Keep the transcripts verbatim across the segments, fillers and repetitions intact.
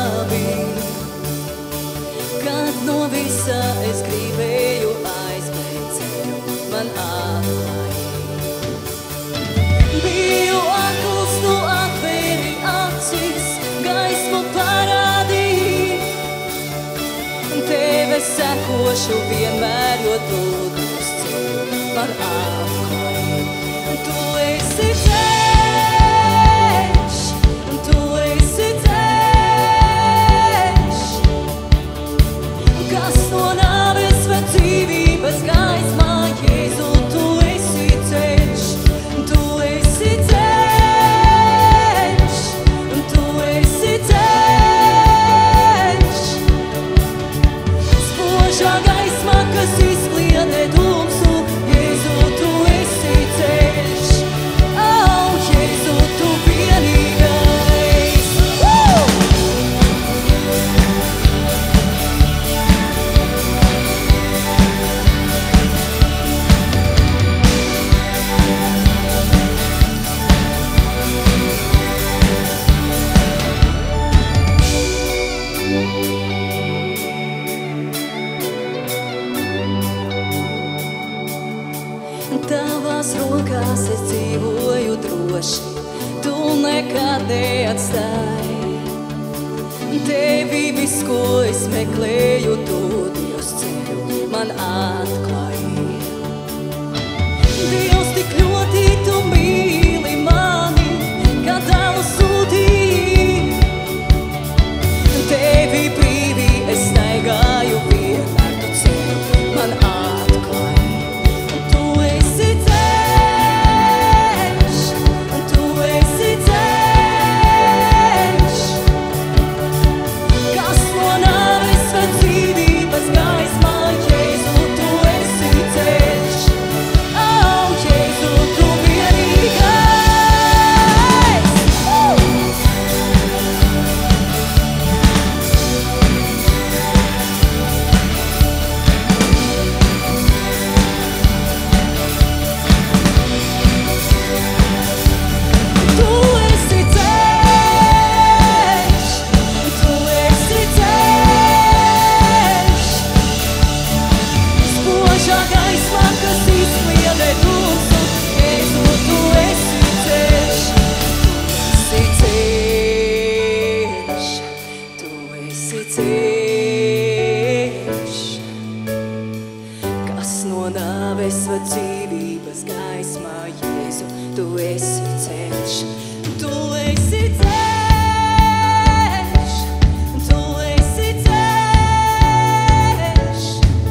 labi, kad no visa es gribēju aizbēgt ceļu, man atklāji. Biju akls, tu atvēri acis, gaismu parādīji. Teve sekošu vienmēr, jo tu dos ceļu, man atklāji. Tu esi ceļš, tu esi ceļš, kas no nāves ved dzīvības gaismā, Jēzu, tu esi ceļš, tu esi ceļš, tu esi ceļš, spožā gaismā, kas izkliedē tumsu, Jēzu, tu esi ceļš, oh, Jēzu, tu vienīgais. Woo! Tavās rokās es dzīvoju droši, tu nekad neatstāji. Tevi viss, ko es meklēju, tu Dievs ceļu man atklāji. Dievs, tik ļoti tu mīli mani, kā dēlu sūtīji. Tevi brīvi es staigāju, vienmēr tu ceļu man atklāji. Tu esi ceļš, tu esi ceļš, kas no nāves ved dzīvības gaismā, Jēzu, tu esi ceļš, oh, Jēzu, tu vienīgais. Woo! Tu esi ceļš, tu esi ceļš, spožā gaismā, kas izkliedē tumsu, Jēzu, tu esi ceļš, tu esi ceļš, kas no nāves ved dzīvības gaismā, Jēzu, tu esi ceļš, tu esi ceļš, tu esi ceļš,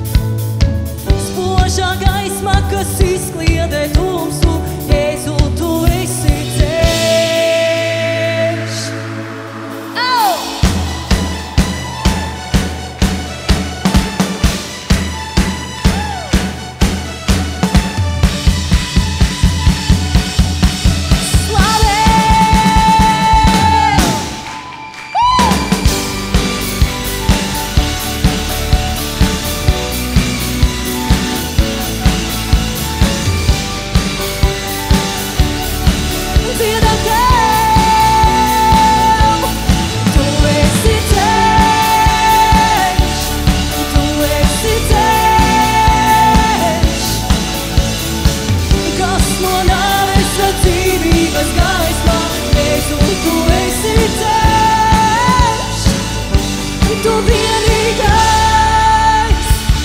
spožā gaismā, kas izkliedē tumsu, Jēzu, tu esi ceļš. Au! Dziedam tev! Tu esi ceļš, tu esi ceļš, kas no nāves ved dzīvības gaismā, Jēzu, tu esi ceļš, tu vienīgais.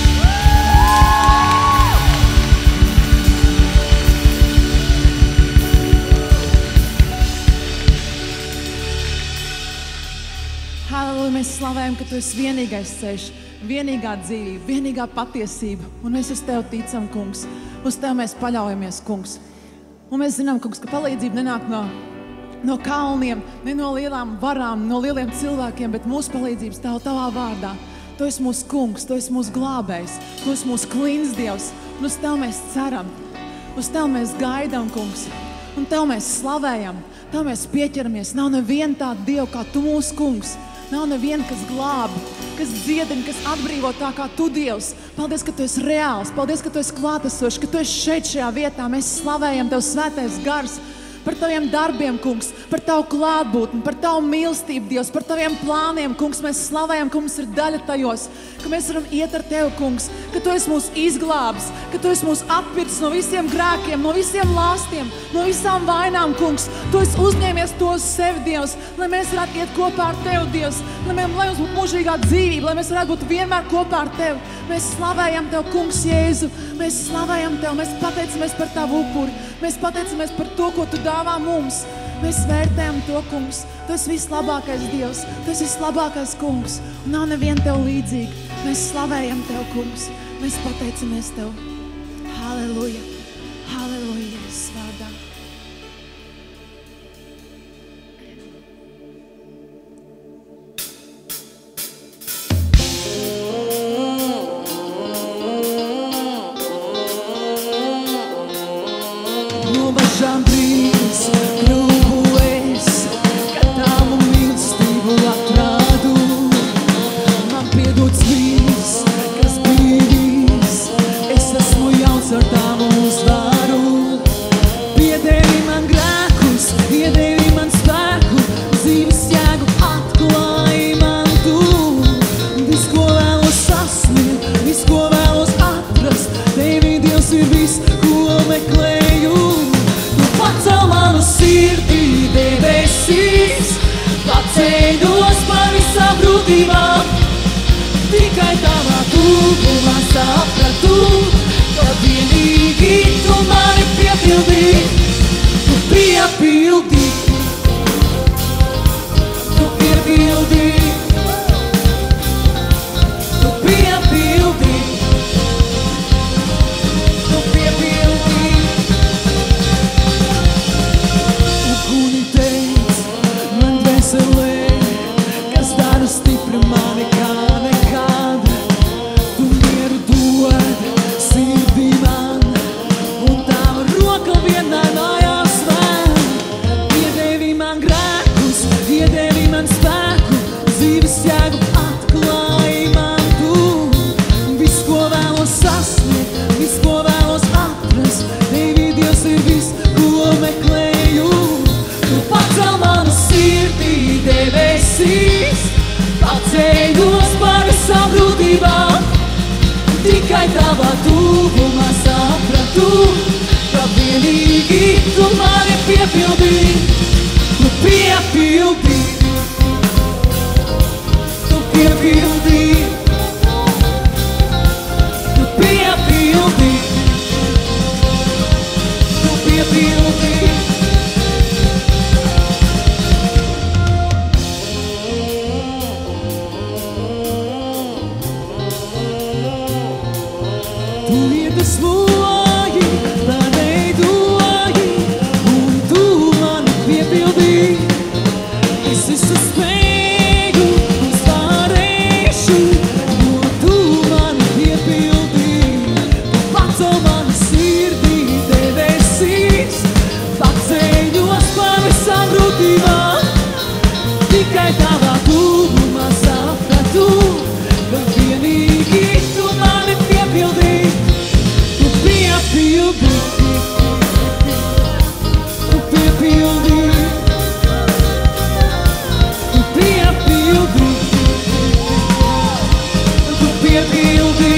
Halleluja, mēs slavējam, ka tu esi vienīgais ceļš, vienīgā dzīvība, vienīgā patiesība. Un mēs uz tevi ticam, kungs. Uz tevi mēs paļaujamies, kungs. Un mēs zinām, kungs, ka palīdzība nenāk no, no kalniem, ne no lielām varām, no lieliem cilvēkiem, bet mūsu palīdzības stāv tavā vārdā. Tu esi mūsu kungs, tu esi mūsu glābējs, tu esi mūsu klīns Dievs. Un uz tevi mēs ceram, uz tevi mēs gaidām, kungs. Un tevi mēs slavējam, tevi mēs pieķeramies. Nav neviena tāda Dieva kā tu, mūsu kungs. Nav neviena, kas glābi, kas dziedina, kas atbrīvo tā kā tu, Dievs. Paldies, ka tu esi reāls. Paldies, ka tu esi klātesošs, ka tu esi šeit šajā vietā. Mēs slavējam tev, svētais gars. par taviem darbiem, kungs, par tavu klātbūtni, par tavu mīlestību, Dievs, par taviem plāniem, kungs. Mēs slavējam, ka mums ir daļa tajos, ka mēs varam iet ar tevi, kungs, ka tu esi mūs izglābs, ka tu esi mūs atpircis no visiem grēkiem, no visiem lāstiem, no visām vainām, kungs. Tu esi uzņēmies to uz sevi, Dievs, lai mēs varētu iet kopā ar tevi, Dievs, lai, mēs, lai mums būtu mūžīgā dzīvība, lai mēs varētu būt vienmēr kopā ar tevi. Mēs slavējam tev, kungs, Jēzu, mēs slavējam tev, mēs pateicamies par tavu upuri, mēs pateicamies par to, ko tu dāvā mums. Mēs vērtējam to, kungs, tu esi vislabākais Dievs, tu esi vislabākais kungs, un nav neviena tev līdzīga. Mēs slavējam tev, kungs, mēs pateicamies tev. Halleluja, halleluja, Jēzus vārdā. Nobažām brīdis kļuvu es, kad tavu mīlestību atradu. Man piedots viss, kas bija viss, es esmu jauns ar tavu uzvaru. Piedēvi man grēkus, iedēvi man spēku, dzīves jēgu atklāji man tu. Viss, ko vēlos sasniegt, viss, ko vēlos atrast, tevi, Dievs, ir viss, ko meklēju. Pacel manu sirdī debesīs, paceļos par visām grūtībām. Tikai tavā tuvumā sapratu, ka vienīgi tu mani piepildī. Tu piepildī, tu piepildī, tu piepildī, tu piepildī. Uguni teic, man dvēselē, kas dara stipri mani kā nekad. Tu mieru dod sirdī man, un tava roka vienmēr mājās vēl. Iedevi man grēkus, iedevi man spēku, dzīves jēgu atklāji man tu. Viss, ko vēlos sasniegt, viss, ko vēlos atrast, tevi, Dievs, ir viss, ko meklēju. Tu pacel manu sirdī debesīs, paceļos par visām grūtībām. Tikai tavā tuvumā sapratu, ka vienīgi tu mani piepildī. Tu piepildī, tu piepildī, tu piepildī, tu piepildī. Tu iedvesmoji, tā veidoji, un tu mani piepildī. Es visu spēju un varēšu, jo tu mani piepildī. Tu pacel mani sirdī debesīs, paceļos par visām grūtībām. Tikai tavā tuvumā sapratu, ka vienīgi tu mani piepildī. Tu piepildī, tu piepildī, tu piepildī, tu piepildī.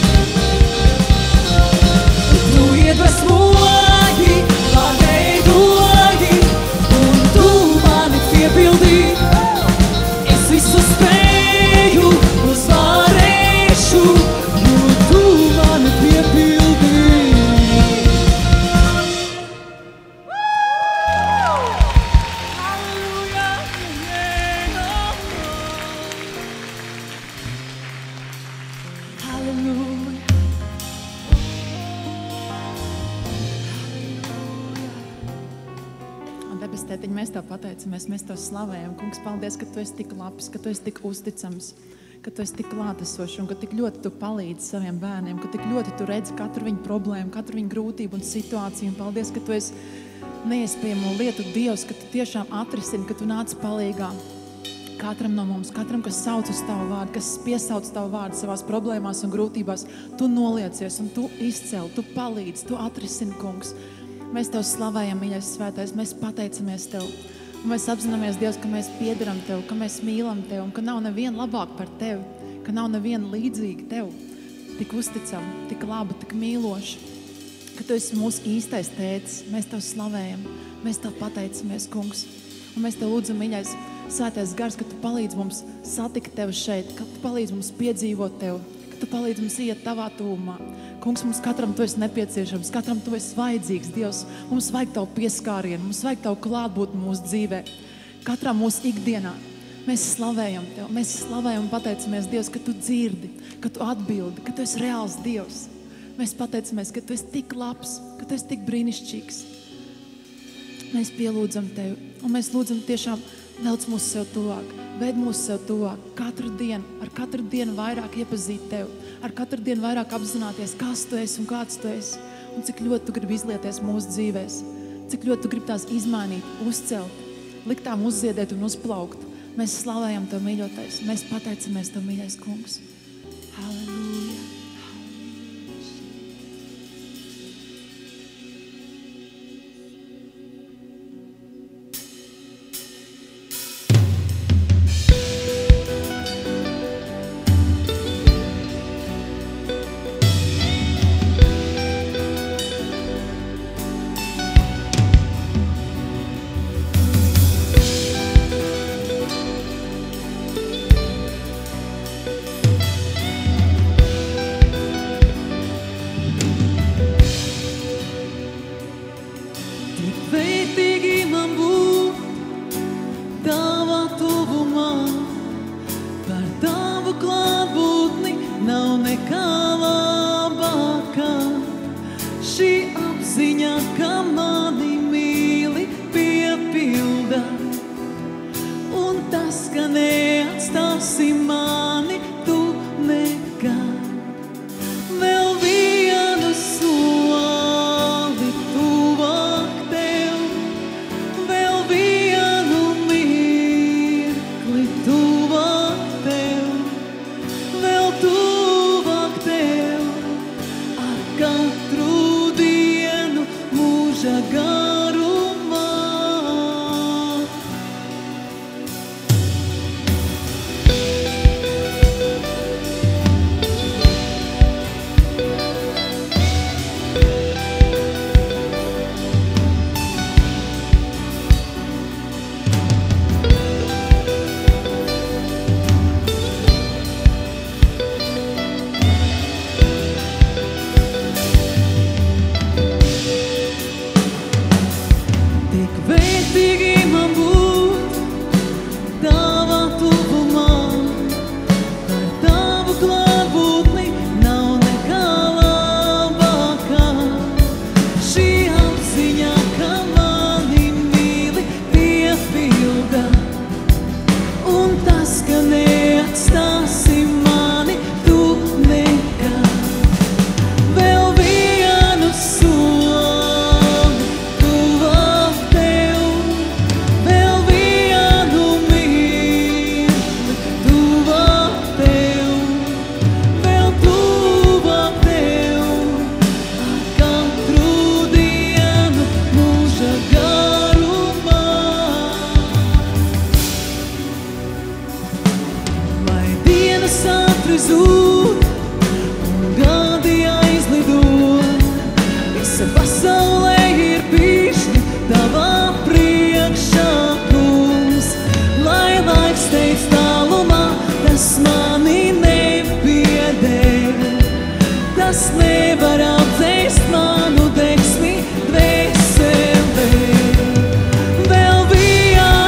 Tu iedvesmoji, pārveidoji, un tu mani piepildī. Es visu spēju un varēšu, jo tu mani piepildī. Halleluja. Un debes tētiņ, mēs tev pateicamies, mēs tev slavējam. Kungs, paldies, ka tu esi tik labs, ka tu esi tik uzticams, ka tu esi tik klātesošs un ka tik ļoti tu palīdzi saviem bērniem, ka tik ļoti tu redzi katru viņu problēmu, katru viņu grūtību un situāciju. Un paldies, ka tu esi neiespējamo lietu Dievs, ka tu tiešām atrisini, ka tu nāc palīgā katram no mums, katram, kas sauc uz tavu vārdu, kas piesauc tavu vārdu savās problēmās un grūtībās. Tu noliecies un tu izcel, tu palīdzi, tu atrisini, kungs. Mēs Tev slavējam, mīļais svētais, mēs pateicamies Tev. Un mēs apzināmies, Dievs, ka mēs piederam Tev, ka mēs mīlam Tev, un ka nav neviena labāk par Tevi, ka nav neviena līdzīga Tev. Tik uzticam, tik labu, tik mīloši, ka Tu esi mūsu īstais tētis. Mēs Tev slavējam, mēs Tev pateicamies, kungs. Un mēs Tev lūdzam, mīļais svētais gars, ka Tu palīdz mums satikt Tevi šeit, ka Tu palīdz mums piedzīvot Tevi, ka Tu palīdz mums iet Tavā tuvumā. Kungs, mums katram Tu esi nepieciešams, katram Tu esi vajadzīgs, Dievs. Mums vajag Tavu pieskārienu, mums vajag Tavu klātbūtni mūsu dzīvē, katram mūsu ikdienā. Mēs slavējam Tev, mēs slavējam un pateicamies, Dievs, ka Tu dzirdi, ka Tu atbildi, ka Tu esi reāls Dievs. Mēs pateicamies, ka Tu esi tik labs, ka Tu esi tik brīnišķīgs. Mēs pielūdzam Tevi un mēs lūdzam tiešām velc mūsu sev tuvāk, ved mūsu sev tuvāk, katru dienu, ar katru dienu vairāk iepazīt Tevi, ar katru dienu vairāk apzināties, kas Tu esi un kāds Tu esi, un cik ļoti Tu gribi izlieties mūsu dzīvēs, cik ļoti Tu gribi tās izmainīt, uzcelt, likt tām uzziedēt un uzplaukt. Mēs slavējam Tev, mīļotais, mēs pateicamies Tev, mīļais kungs. Halleluja!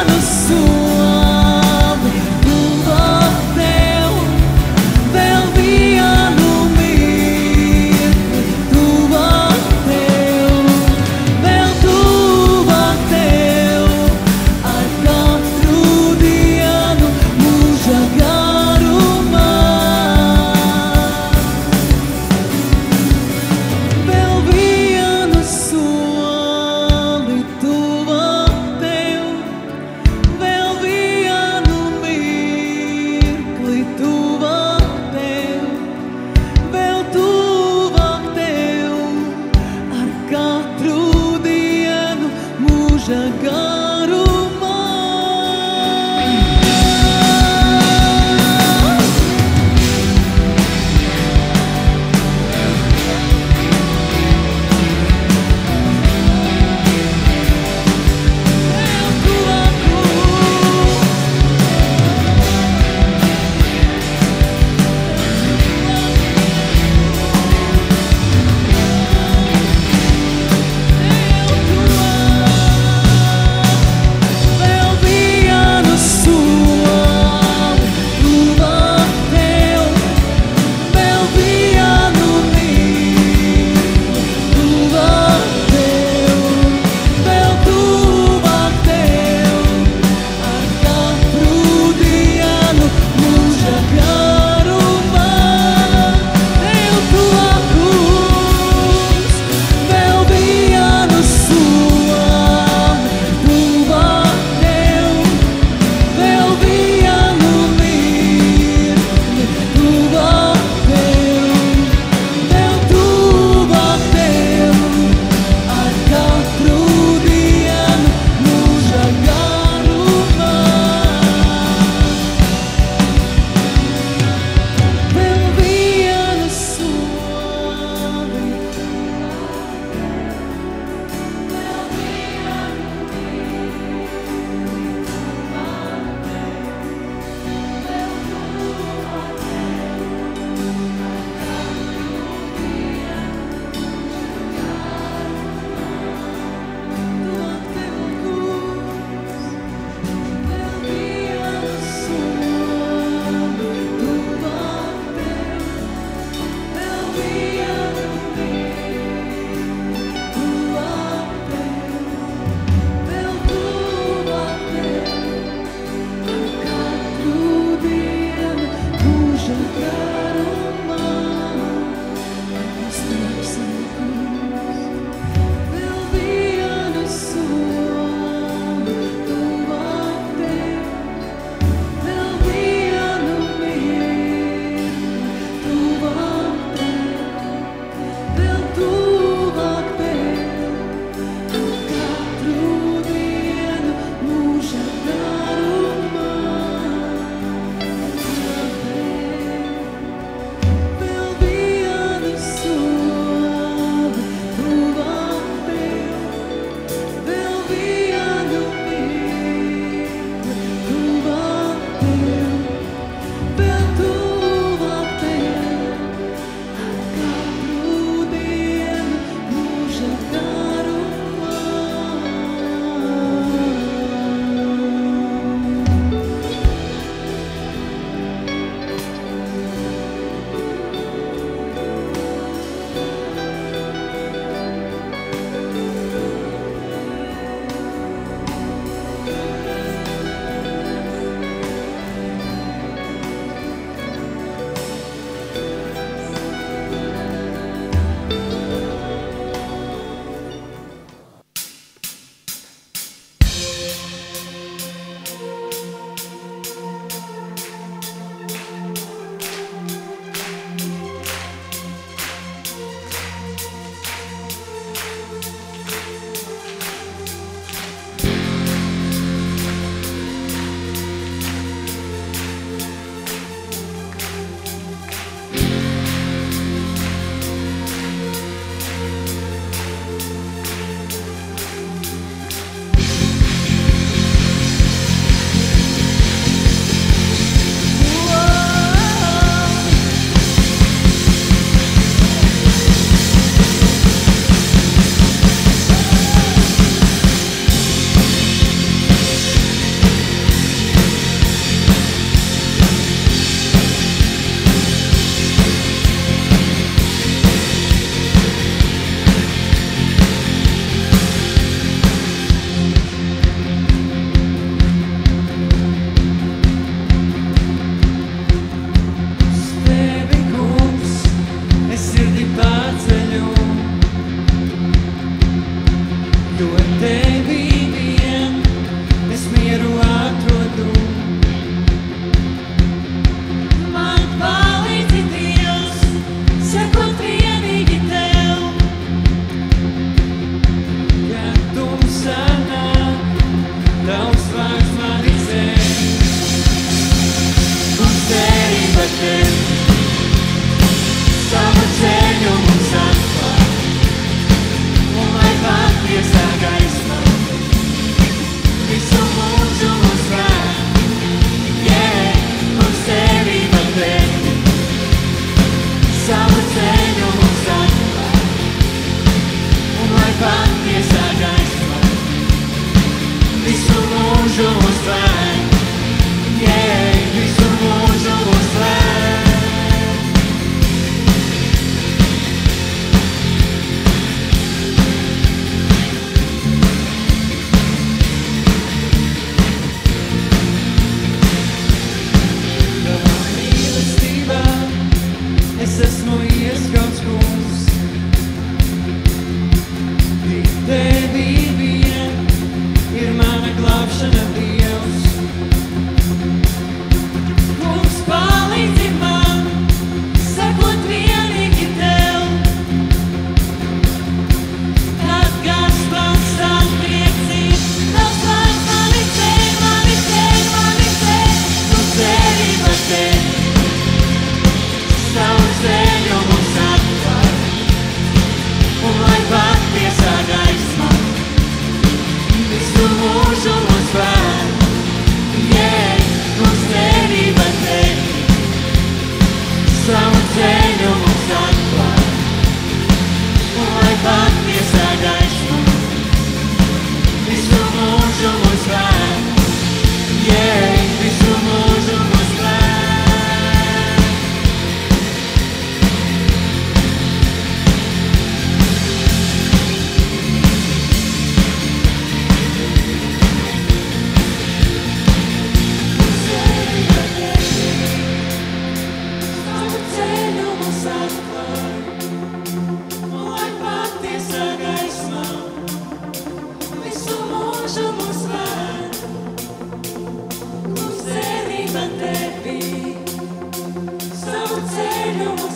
Vēl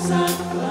saklā.